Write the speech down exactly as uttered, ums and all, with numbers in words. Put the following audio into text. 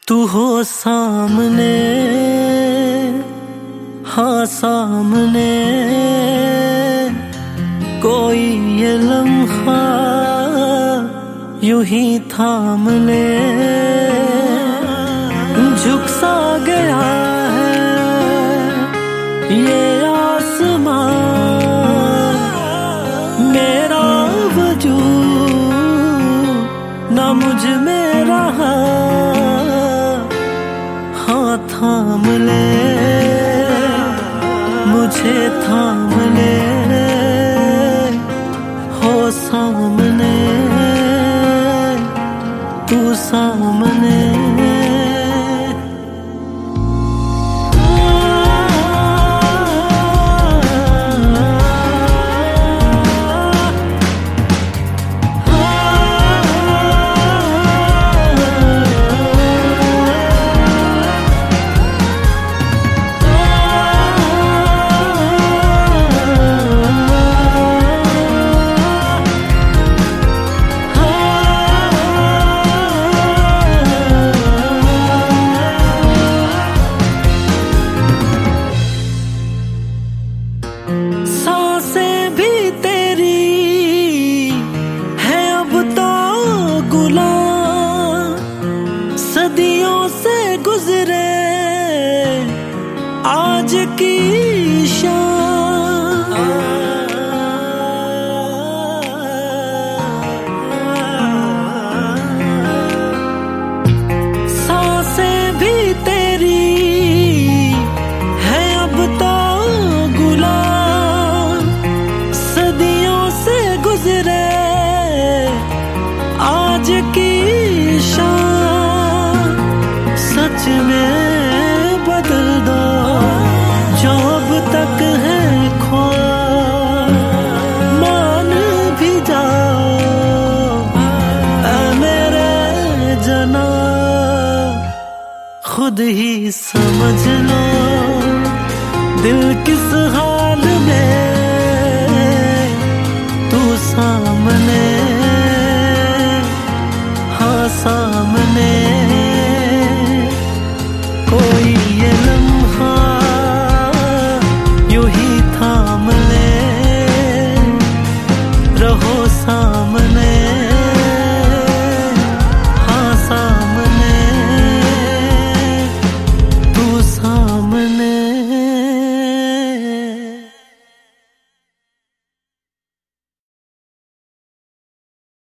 तू हो सामने, हाँ सामने, कोई ये लम्हा यूं ही थाम ले। झुक सा गया है ये आसमां, मेरा वजूद ना मुझ में रहा, हाँ थाम ले, मुझे थाम ले, हो सामने, तू सामने। सांसें भी तेरी है अब तो गुलाम, सदियों से गुजरे आज की शाम। सांसें भी तेरी है अब तो आज की शाम। सच में बदल दो जो अब तक है ख्वाब, मान भी जाओ ऐ मेरे जना, खुद ही समझ लो दिल किस हाल में, तू सामने।